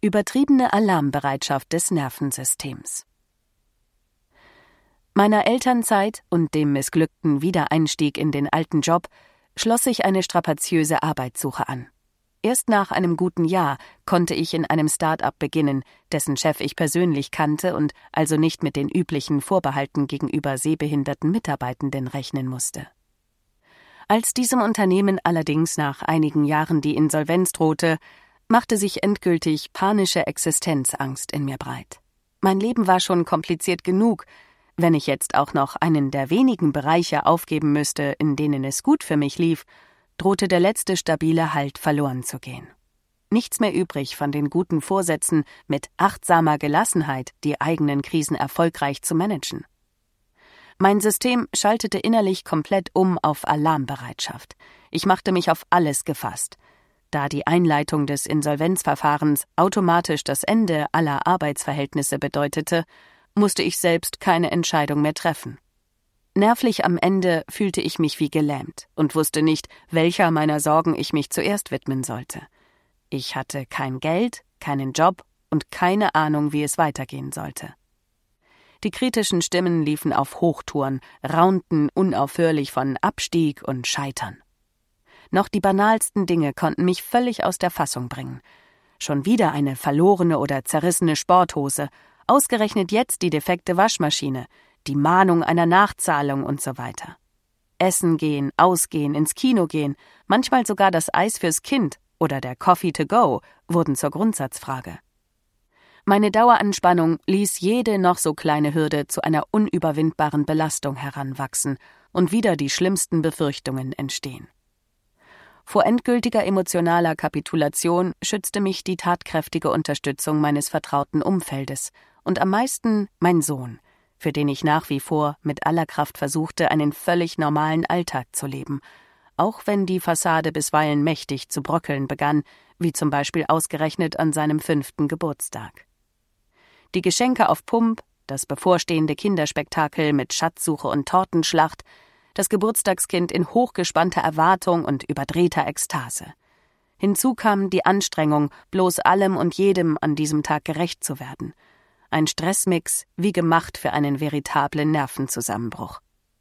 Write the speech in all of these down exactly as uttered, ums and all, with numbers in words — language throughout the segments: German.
Übertriebene Alarmbereitschaft des Nervensystems. Meiner Elternzeit und dem missglückten Wiedereinstieg in den alten Job schloss sich eine strapaziöse Arbeitssuche an. Erst nach einem guten Jahr konnte ich in einem Start-up beginnen, dessen Chef ich persönlich kannte und also nicht mit den üblichen Vorbehalten gegenüber sehbehinderten Mitarbeitenden rechnen musste. Als diesem Unternehmen allerdings nach einigen Jahren die Insolvenz drohte, machte sich endgültig panische Existenzangst in mir breit. Mein Leben war schon kompliziert genug. Wenn ich jetzt auch noch einen der wenigen Bereiche aufgeben müsste, in denen es gut für mich lief, drohte der letzte stabile Halt verloren zu gehen. Nichts mehr übrig von den guten Vorsätzen, mit achtsamer Gelassenheit die eigenen Krisen erfolgreich zu managen. Mein System schaltete innerlich komplett um auf Alarmbereitschaft. Ich machte mich auf alles gefasst. Da die Einleitung des Insolvenzverfahrens automatisch das Ende aller Arbeitsverhältnisse bedeutete, musste ich selbst keine Entscheidung mehr treffen. Nervlich am Ende fühlte ich mich wie gelähmt und wusste nicht, welcher meiner Sorgen ich mich zuerst widmen sollte. Ich hatte kein Geld, keinen Job und keine Ahnung, wie es weitergehen sollte. Die kritischen Stimmen liefen auf Hochtouren, raunten unaufhörlich von Abstieg und Scheitern. Noch die banalsten Dinge konnten mich völlig aus der Fassung bringen. Schon wieder eine verlorene oder zerrissene Sporthose, ausgerechnet jetzt die defekte Waschmaschine, die Mahnung einer Nachzahlung und so weiter. Essen gehen, ausgehen, ins Kino gehen, manchmal sogar das Eis fürs Kind oder der Coffee to go wurden zur Grundsatzfrage. Meine Daueranspannung ließ jede noch so kleine Hürde zu einer unüberwindbaren Belastung heranwachsen und wieder die schlimmsten Befürchtungen entstehen. Vor endgültiger emotionaler Kapitulation schützte mich die tatkräftige Unterstützung meines vertrauten Umfeldes und am meisten mein Sohn, für den ich nach wie vor mit aller Kraft versuchte, einen völlig normalen Alltag zu leben, auch wenn die Fassade bisweilen mächtig zu bröckeln begann, wie zum Beispiel ausgerechnet an seinem fünften Geburtstag. Die Geschenke auf Pump, das bevorstehende Kinderspektakel mit Schatzsuche und Tortenschlacht, das Geburtstagskind in hochgespannter Erwartung und überdrehter Ekstase. Hinzu kam die Anstrengung, bloß allem und jedem an diesem Tag gerecht zu werden. Ein Stressmix, wie gemacht für einen veritablen Nervenzusammenbruch.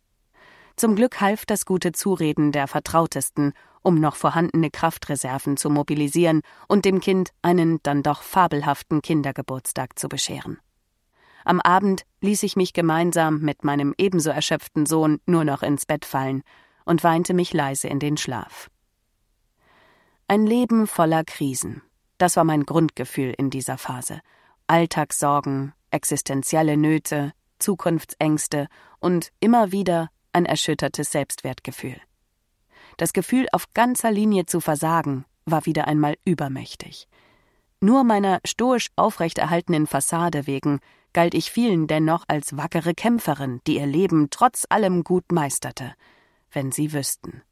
Zum Glück half das gute Zureden der Vertrautesten, um noch vorhandene Kraftreserven zu mobilisieren und dem Kind einen dann doch fabelhaften Kindergeburtstag zu bescheren. Am Abend ließ ich mich gemeinsam mit meinem ebenso erschöpften Sohn nur noch ins Bett fallen und weinte mich leise in den Schlaf. Ein Leben voller Krisen, das war mein Grundgefühl in dieser Phase. Alltagssorgen, existenzielle Nöte, Zukunftsängste und immer wieder ein erschüttertes Selbstwertgefühl. Das Gefühl, auf ganzer Linie zu versagen, war wieder einmal übermächtig. Nur meiner stoisch aufrechterhaltenen Fassade wegen galt ich vielen dennoch als wackere Kämpferin, die ihr Leben trotz allem gut meisterte, wenn sie wüssten.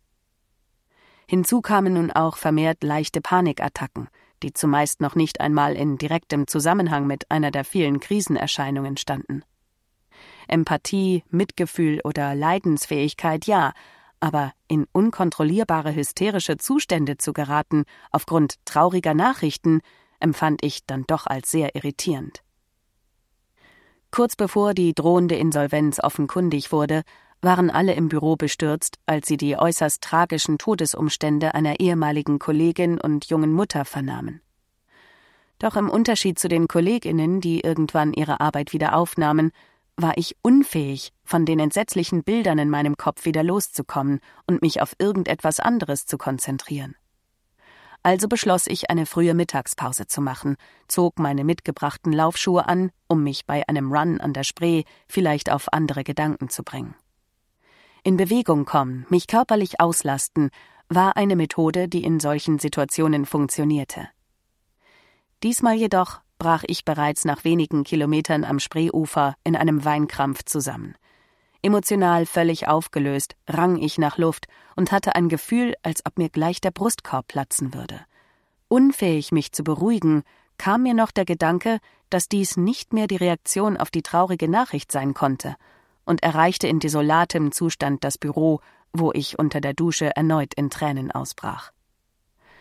Hinzu kamen nun auch vermehrt leichte Panikattacken, die zumeist noch nicht einmal in direktem Zusammenhang mit einer der vielen Krisenerscheinungen standen. Empathie, Mitgefühl oder Leidensfähigkeit ja, aber in unkontrollierbare hysterische Zustände zu geraten aufgrund trauriger Nachrichten empfand ich dann doch als sehr irritierend. Kurz bevor die drohende Insolvenz offenkundig wurde, waren alle im Büro bestürzt, als sie die äußerst tragischen Todesumstände einer ehemaligen Kollegin und jungen Mutter vernahmen. Doch im Unterschied zu den KollegInnen, die irgendwann ihre Arbeit wieder aufnahmen, war ich unfähig, von den entsetzlichen Bildern in meinem Kopf wieder loszukommen und mich auf irgendetwas anderes zu konzentrieren. Also beschloss ich, eine frühe Mittagspause zu machen, zog meine mitgebrachten Laufschuhe an, um mich bei einem Run an der Spree vielleicht auf andere Gedanken zu bringen. In Bewegung kommen, mich körperlich auslasten, war eine Methode, die in solchen Situationen funktionierte. Diesmal jedoch brach ich bereits nach wenigen Kilometern am Spreeufer in einem Weinkrampf zusammen. Emotional völlig aufgelöst, rang ich nach Luft und hatte ein Gefühl, als ob mir gleich der Brustkorb platzen würde. Unfähig, mich zu beruhigen, kam mir noch der Gedanke, dass dies nicht mehr die Reaktion auf die traurige Nachricht sein konnte, und erreichte in desolatem Zustand das Büro, wo ich unter der Dusche erneut in Tränen ausbrach.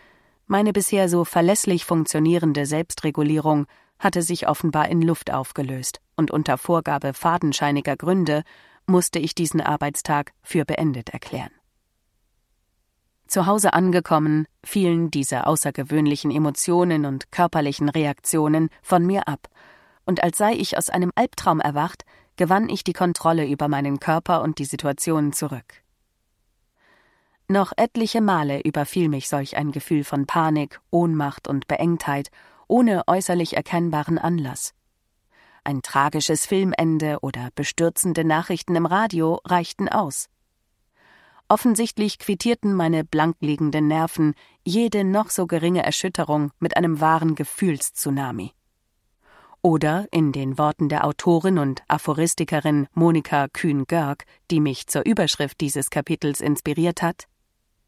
Meine bisher so verlässlich funktionierende Selbstregulierung hatte sich offenbar in Luft aufgelöst, und unter Vorgabe fadenscheiniger Gründe musste ich diesen Arbeitstag für beendet erklären. Zu Hause angekommen, fielen diese außergewöhnlichen Emotionen und körperlichen Reaktionen von mir ab, und als sei ich aus einem Albtraum erwacht, gewann ich die Kontrolle über meinen Körper und die Situation zurück. Noch etliche Male überfiel mich solch ein Gefühl von Panik, Ohnmacht und Beengtheit, ohne äußerlich erkennbaren Anlass. Ein tragisches Filmende oder bestürzende Nachrichten im Radio reichten aus. Offensichtlich quittierten meine blankliegenden Nerven jede noch so geringe Erschütterung mit einem wahren Gefühlstsunami. Oder, in den Worten der Autorin und Aphoristikerin Monika Kühn-Görg, die mich zur Überschrift dieses Kapitels inspiriert hat: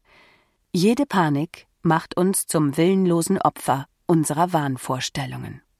Jede Panik macht uns zum willenlosen Opfer unserer Wahnvorstellungen.